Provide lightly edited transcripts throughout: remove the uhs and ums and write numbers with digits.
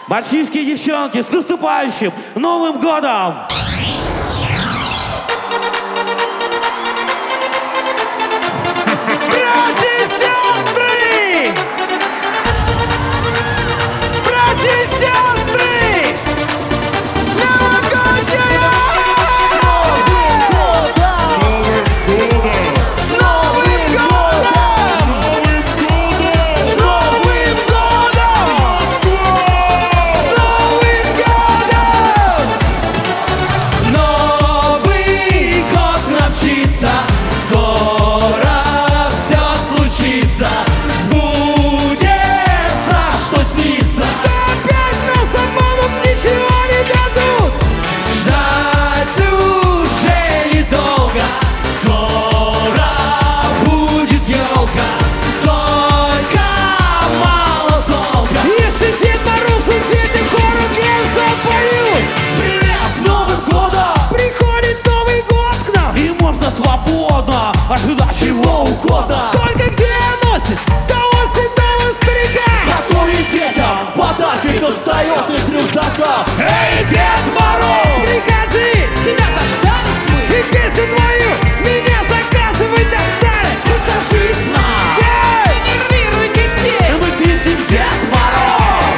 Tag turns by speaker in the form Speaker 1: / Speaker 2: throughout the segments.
Speaker 1: Мальчишки и девчонки, с наступающим Новым годом! Ожидать его ухода.
Speaker 2: Только где носит того седого старика,
Speaker 1: который детям подарки достает из рюкзака. Эй, Дед Мороз!
Speaker 2: Приходи!
Speaker 3: Тебя дождались мы!
Speaker 2: И песню твою меня заказывать достали!
Speaker 1: Покажись нам!
Speaker 2: Эй!
Speaker 3: Нервируй детей!
Speaker 1: Мы кричим Дед Мороз!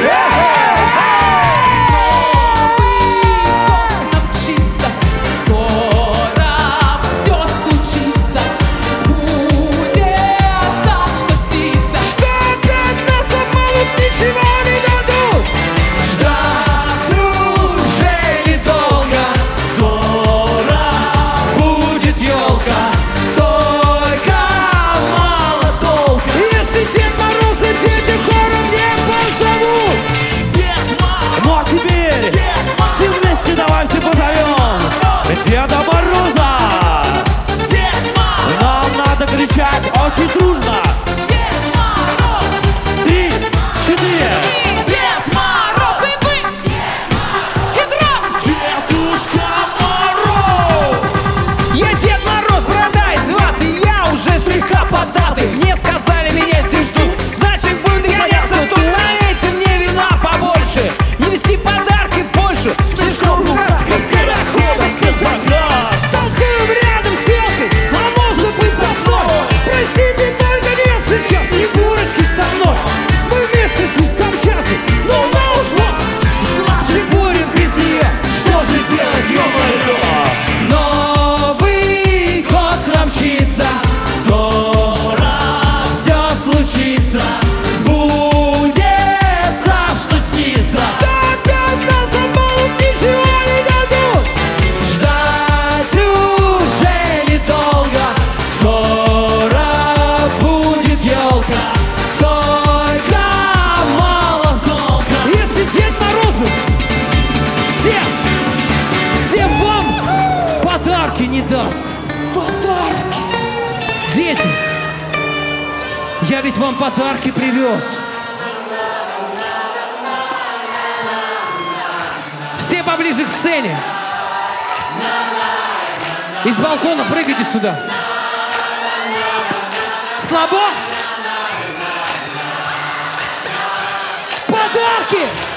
Speaker 3: Научиться скоро все случится, сбудется, что снится.
Speaker 2: Что опять нас обманут, ничего не дадут!
Speaker 1: Ждать уже недолго, скоро будет елка, только мало толка.
Speaker 2: Если Дед Мороз и дети хором не позовут!
Speaker 3: Дед Мороз!
Speaker 1: Ну а теперь все вместе давайте позовем Деда Мороза!
Speaker 3: Дед Мороз!
Speaker 1: Нам надо кричать очень дружно!
Speaker 3: Дед Мороз!
Speaker 1: 3, 4.
Speaker 3: Дед Мороз! И вы! Играть!
Speaker 1: Дедушка Мороз!
Speaker 2: Я Дед Мороз, борода и звати, я уже слегка податый. Мне сказали, меня здесь ждут, значит буду гоняться тут. Налейте мне вина побольше, не вести подарки больше. Слишком в руках и скорохода казака. Танцуем рядом с елкой, а может быть сосной. Простите, только нет сейчас Снегурочки со мной. Мы вместе шли с Камчатки, но она ушла. Значит будем без нее.
Speaker 1: Что же делать, ё-моё?
Speaker 2: Новый год к нам мчится,
Speaker 1: Скоро все случится, сбудется, что снится.
Speaker 2: что опять нас обманут, ничего не дадут.
Speaker 1: Ждать уже недолго, скоро будет елка, только мало толка.
Speaker 2: Если Дед Морозу всем вам подарки не даст.
Speaker 3: Подарки!
Speaker 2: Дети, я ведь вам подарки привез. Все поближе к сцене. Из балкона прыгайте сюда. Слабо? Подарки!